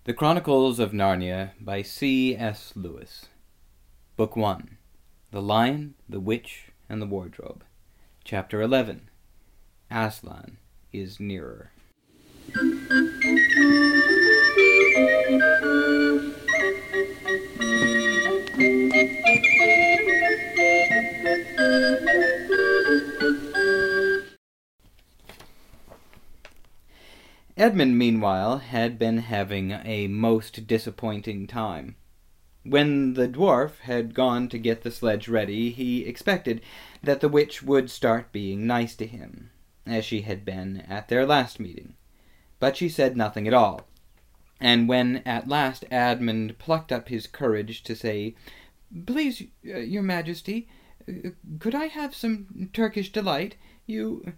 The Chronicles of Narnia by C.S. Lewis. Book 1. The Lion, the Witch, and the Wardrobe. Chapter 11. Aslan is nearer. Edmund, meanwhile, had been having a most disappointing time. When the dwarf had gone to get the sledge ready, he expected that the witch would start being nice to him, as she had been at their last meeting. But she said nothing at all, and when at last Edmund plucked up his courage to say, "Please, your Majesty, could I have some Turkish delight? You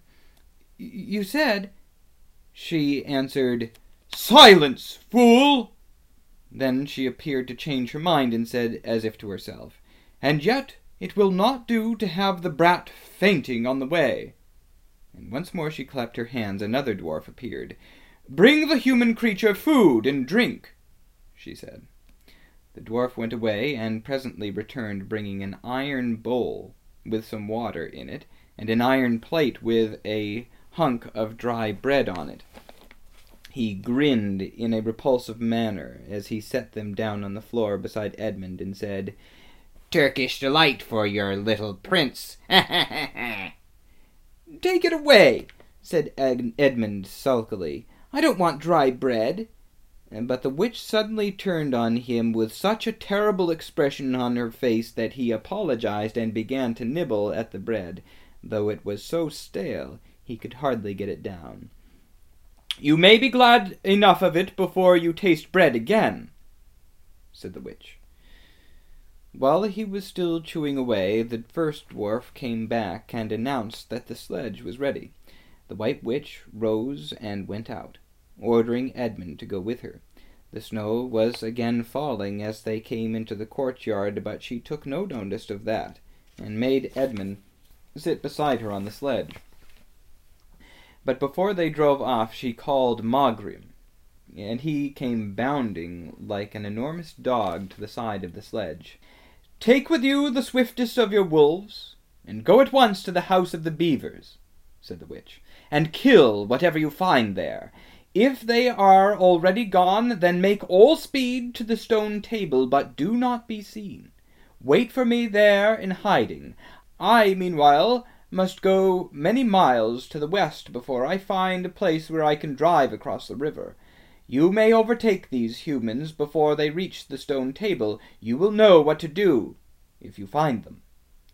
said—" She answered, "Silence, fool!" Then she appeared to change her mind, and said, as if to herself, "And yet it will not do to have the brat fainting on the way." And once more she clapped her hands. Another dwarf appeared. "Bring the human creature food and drink," she said. The dwarf went away, and presently returned, bringing an iron bowl with some water in it, and an iron plate with a hunk of dry bread on it. He grinned in a repulsive manner as he set them down on the floor beside Edmund, and said, "Turkish delight for your little prince! Ha ha ha ha!" "Take it away," said Edmund sulkily. "I don't want dry bread." But the witch suddenly turned on him with such a terrible expression on her face that he apologized and began to nibble at the bread, though it was so stale he could hardly get it down. "You may be glad enough of it before you taste bread again," said the witch. While he was still chewing away, the first dwarf came back and announced that the sledge was ready. The White Witch rose and went out, ordering Edmund to go with her. The snow was again falling as they came into the courtyard, but she took no notice of that, and made Edmund sit beside her on the sledge. But before they drove off, she called Mogrim, and he came bounding like an enormous dog to the side of the sledge. "Take with you the swiftest of your wolves, and go at once to the house of the beavers," said the witch, "and kill whatever you find there. If they are already gone, then make all speed to the stone table, but do not be seen. Wait for me there in hiding. I, meanwhile, must go many miles to the west before I find a place where I can drive across the river. You may overtake these humans before they reach the stone table. You will know what to do if you find them."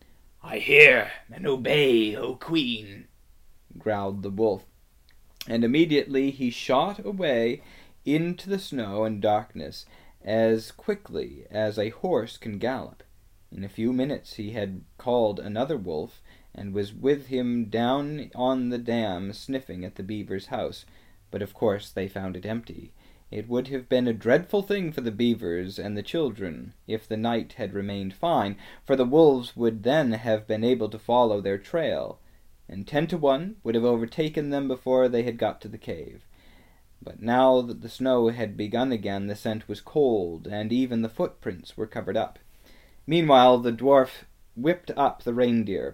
"I hear and obey, O Queen," growled the wolf, and immediately he shot away into the snow and darkness as quickly as a horse can gallop. In a few minutes he had called another wolf, and was with him down on the dam, sniffing at the beaver's house. But of course they found it empty. It would have been a dreadful thing for the beavers and the children if the night had remained fine, for the wolves would then have been able to follow their trail, and 10 to 1 would have overtaken them before they had got to the cave. But now that the snow had begun again, the scent was cold, and even the footprints were covered up. Meanwhile the dwarf whipped up the reindeer,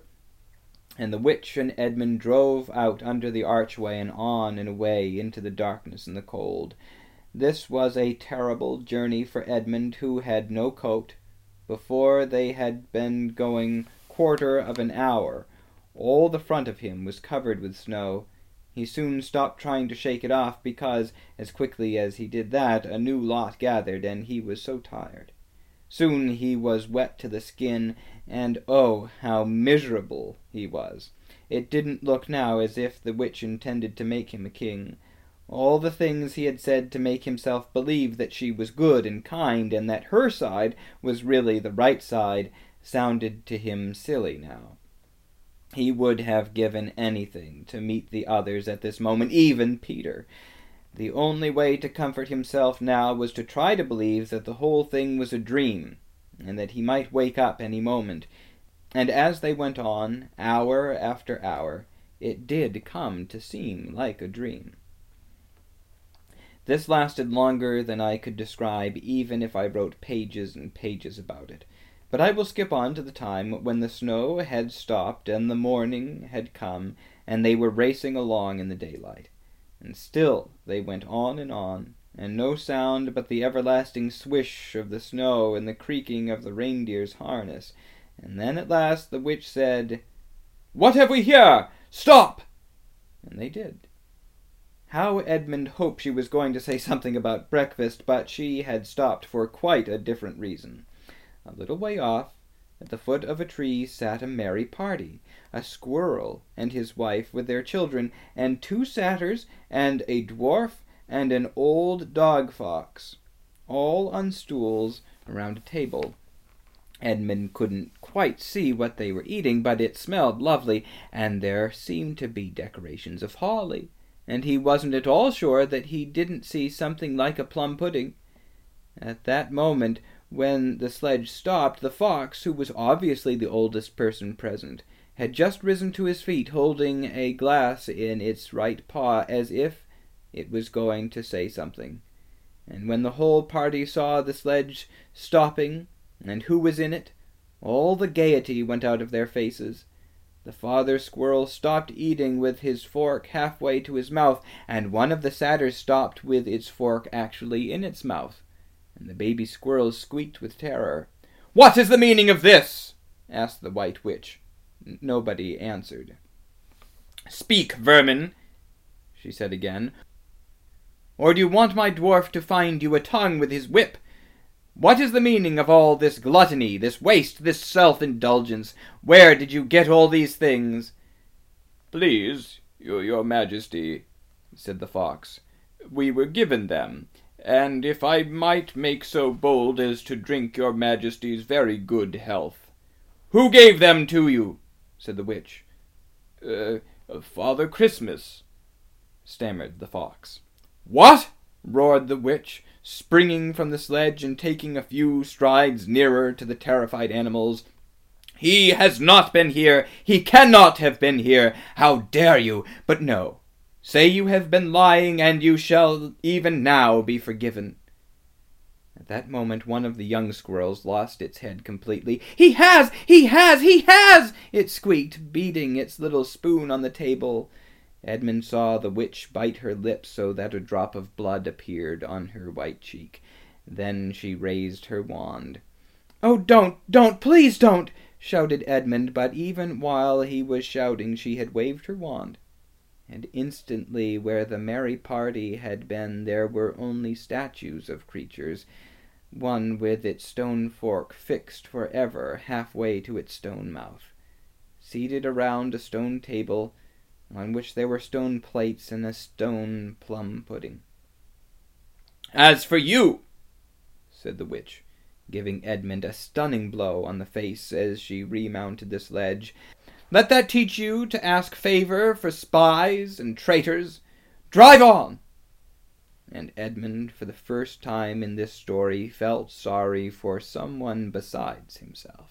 and the witch and Edmund drove out under the archway and on and away into the darkness and the cold. This was a terrible journey for Edmund, who had no coat. Before they had been going quarter of an hour, all the front of him was covered with snow. He soon stopped trying to shake it off, because, as quickly as he did that, a new lot gathered, and he was so tired. Soon he was wet to the skin, and oh, how miserable he was. It didn't look now as if the witch intended to make him a king. All the things he had said to make himself believe that she was good and kind, and that her side was really the right side, sounded to him silly now. He would have given anything to meet the others at this moment, even Peter. The only way to comfort himself now was to try to believe that the whole thing was a dream, and that he might wake up any moment. And as they went on, hour after hour, it did come to seem like a dream. This lasted longer than I could describe, even if I wrote pages and pages about it. But I will skip on to the time when the snow had stopped and the morning had come, and they were racing along in the daylight. And still they went on, and no sound but the everlasting swish of the snow and the creaking of the reindeer's harness. And then at last the witch said, "What have we here? Stop!" And they did. How Edmund hoped she was going to say something about breakfast, but she had stopped for quite a different reason. A little way off, at the foot of a tree, sat a merry party, a squirrel and his wife with their children, and 2 satyrs, and a dwarf, and an old dog-fox, all on stools around a table. Edmund couldn't quite see what they were eating, but it smelled lovely, and there seemed to be decorations of holly, and he wasn't at all sure that he didn't see something like a plum pudding. At that moment, when the sledge stopped, the fox, who was obviously the oldest person present, had just risen to his feet, holding a glass in its right paw, as if it was going to say something. And when the whole party saw the sledge stopping, and who was in it, all the gaiety went out of their faces. The father squirrel stopped eating with his fork halfway to his mouth, and one of the satyrs stopped with its fork actually in its mouth, and the baby squirrels squeaked with terror. "What is the meaning of this?" asked the White Witch. Nobody answered. "Speak, vermin," she said again, "or do you want my dwarf to find you a tongue with his whip? What is the meaning of all this gluttony, this waste, this self-indulgence? Where did you get all these things?" "Please, your Majesty," said the fox, "we were given them, and if I might make so bold as to drink your Majesty's very good health." "Who gave them to you?" said the witch. Father Christmas," stammered the fox. "What?" roared the witch, springing from the sledge and taking a few strides nearer to the terrified animals. "He has not been here! He cannot have been here! How dare you? But no! Say you have been lying, and you shall even now be forgiven." At that moment one of the young squirrels lost its head completely. "He has! He has! He has!" it squeaked, beating its little spoon on the table. Edmund saw the witch bite her lips so that a drop of blood appeared on her white cheek. Then she raised her wand. "Oh, don't, please don't!" shouted Edmund, but even while he was shouting she had waved her wand, and instantly where the merry party had been there were only statues of creatures, one with its stone fork fixed forever halfway to its stone mouth, seated around a stone table on which there were stone plates and a stone plum pudding. "As for you," said the witch, giving Edmund a stunning blow on the face as she remounted the sledge, "let that teach you to ask favor for spies and traitors. Drive on!" And Edmund, for the first time in this story, felt sorry for someone besides himself.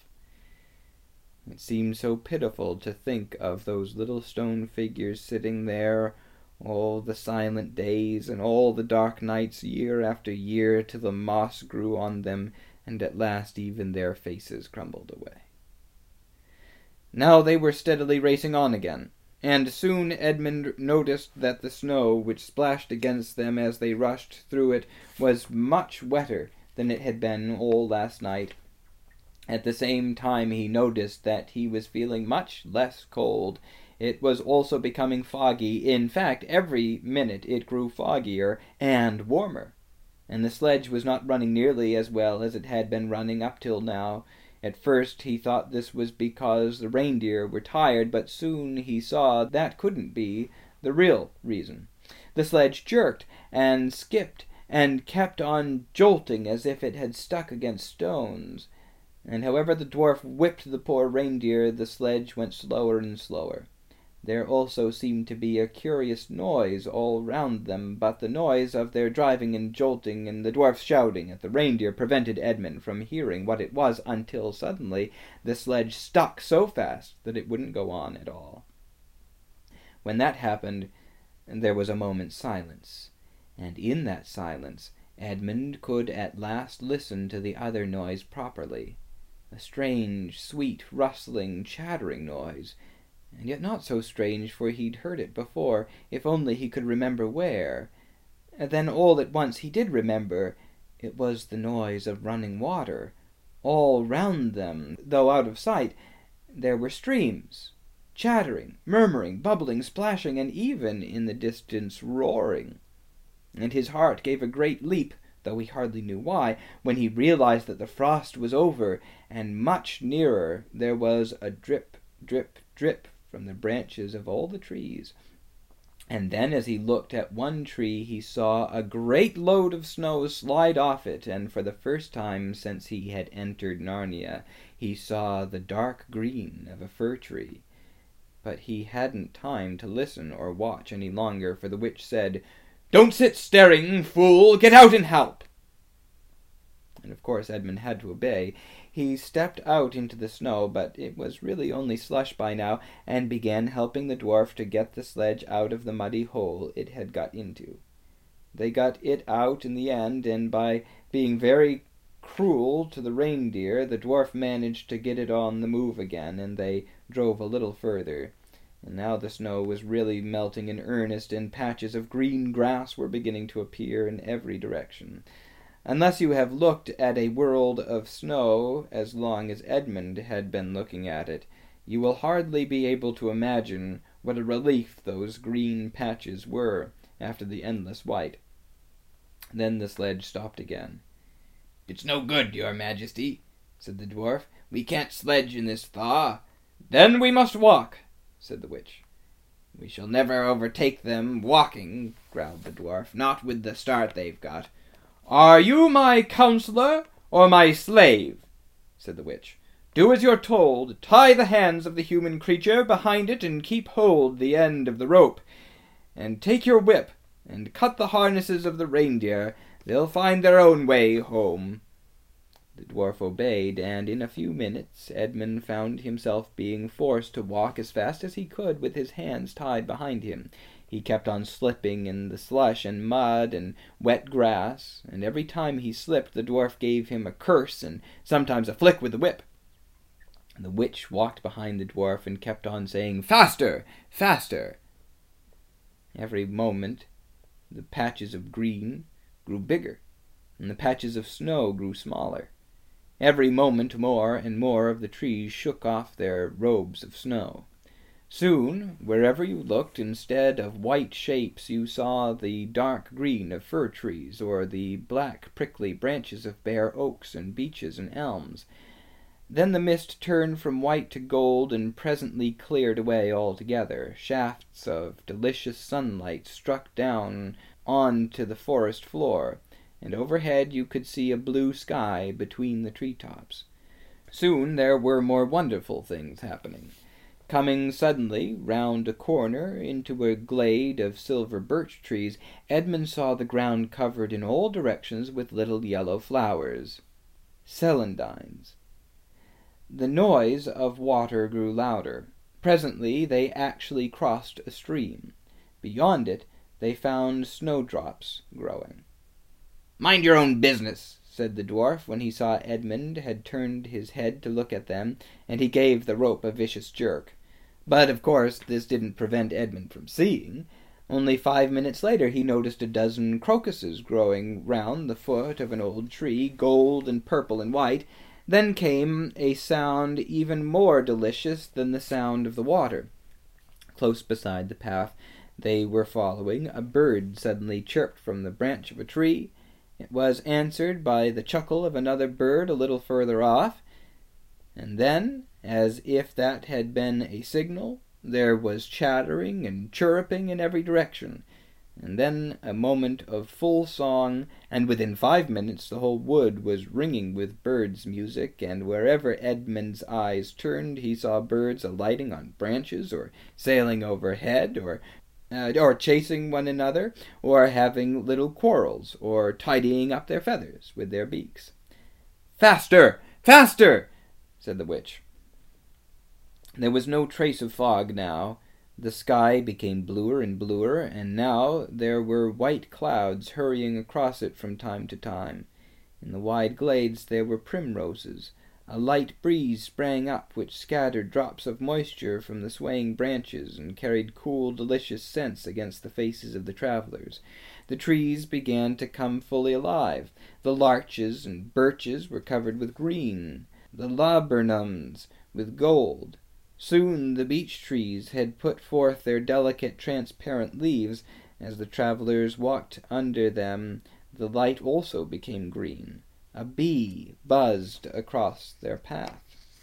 It seemed so pitiful to think of those little stone figures sitting there all the silent days and all the dark nights, year after year, till the moss grew on them, and at last even their faces crumbled away. Now they were steadily racing on again, and soon Edmund noticed that the snow which splashed against them as they rushed through it was much wetter than it had been all last night. At the same time he noticed that he was feeling much less cold. It was also becoming foggy. In fact, every minute it grew foggier and warmer, and the sledge was not running nearly as well as it had been running up till now. At first he thought this was because the reindeer were tired, but soon he saw that couldn't be the real reason. The sledge jerked and skipped and kept on jolting as if it had stuck against stones. And however the dwarf whipped the poor reindeer, the sledge went slower and slower. There also seemed to be a curious noise all round them, but the noise of their driving and jolting and the dwarf's shouting at the reindeer prevented Edmund from hearing what it was, until suddenly the sledge stuck so fast that it wouldn't go on at all. When that happened, there was a moment's silence, and in that silence Edmund could at last listen to the other noise properly, a strange, sweet, rustling, chattering noise, and yet not so strange, for he'd heard it before, if only he could remember where. And then all at once he did remember. It was the noise of running water. All round them, though out of sight, there were streams, chattering, murmuring, bubbling, splashing, and even in the distance roaring. And his heart gave a great leap, though he hardly knew why, when he realized that the frost was over, and much nearer there was a drip, drip, drip from the branches of all the trees. And then as he looked at one tree he saw a great load of snow slide off it, and for the first time since he had entered Narnia he saw the dark green of a fir tree. But he hadn't time to listen or watch any longer, for the witch said, "Don't sit staring, fool! Get out and help!" And of course Edmund had to obey. He stepped out into the snow, but it was really only slush by now, and began helping the dwarf to get the sledge out of the muddy hole it had got into. They got it out in the end, and by being very cruel to the reindeer, the dwarf managed to get it on the move again, and they drove a little further. And now the snow was really melting in earnest, and patches of green grass were beginning to appear in every direction. Unless you have looked at a world of snow as long as Edmund had been looking at it, you will hardly be able to imagine what a relief those green patches were after the endless white. Then the sledge stopped again. "It's no good, your majesty," said the dwarf. "We can't sledge in this thaw." "Then we must walk," said the witch. "We shall never overtake them walking," growled the dwarf, "not with the start they've got." "Are you my counselor or my slave?" said the witch. "Do as you're told. Tie the hands of the human creature behind it and keep hold the end of the rope. And take your whip and cut the harnesses of the reindeer. They'll find their own way home." The dwarf obeyed, and in a few minutes Edmund found himself being forced to walk as fast as he could with his hands tied behind him. He kept on slipping in the slush and mud and wet grass, and every time he slipped the dwarf gave him a curse and sometimes a flick with the whip. The witch walked behind the dwarf and kept on saying, "Faster! Faster!" Every moment the patches of green grew bigger, and the patches of snow grew smaller. Every moment more and more of the trees shook off their robes of snow. Soon, wherever you looked, instead of white shapes you saw the dark green of fir trees, or the black prickly branches of bare oaks and beeches and elms. Then the mist turned from white to gold, and presently cleared away altogether. Shafts of delicious sunlight struck down on to the forest floor, and overhead you could see a blue sky between the tree-tops. Soon there were more wonderful things happening. Coming suddenly round a corner into a glade of silver birch trees, Edmund saw the ground covered in all directions with little yellow flowers, celandines. The noise of water grew louder. Presently they actually crossed a stream. Beyond it they found snowdrops growing. "Mind your own business," said the dwarf, when he saw Edmund had turned his head to look at them, and he gave the rope a vicious jerk. But, of course, this didn't prevent Edmund from seeing. Only 5 minutes later he noticed a dozen crocuses growing round the foot of an old tree, gold and purple and white. Then came a sound even more delicious than the sound of the water. Close beside the path they were following, a bird suddenly chirped from the branch of a tree. It was answered by the chuckle of another bird a little further off, and then, as if that had been a signal, there was chattering and chirruping in every direction, and then a moment of full song, and within 5 minutes the whole wood was ringing with birds' music, and wherever Edmund's eyes turned he saw birds alighting on branches, or sailing overhead, or chasing one another, or having little quarrels, or tidying up their feathers with their beaks. "Faster! Faster!" said the witch. There was no trace of fog now, The sky became bluer and bluer, and now there were white clouds hurrying across it from time to time. In the wide glades there were primroses. A light breeze sprang up which scattered drops of moisture from the swaying branches and carried cool, delicious scents against the faces of the travelers. The trees began to come fully alive. The larches and birches were covered with green, the laburnums with gold. Soon the beech trees had put forth their delicate, transparent leaves. As the travelers walked under them, the light also became green. A bee buzzed across their path.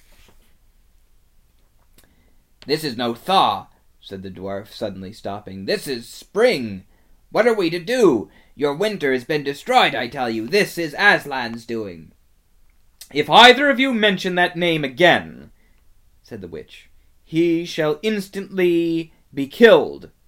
"This is no thaw," said the dwarf, suddenly stopping. "This is spring. What are we to do? Your winter has been destroyed, I tell you. This is Aslan's doing." "If either of you mention that name again," said the witch, "he shall instantly be killed."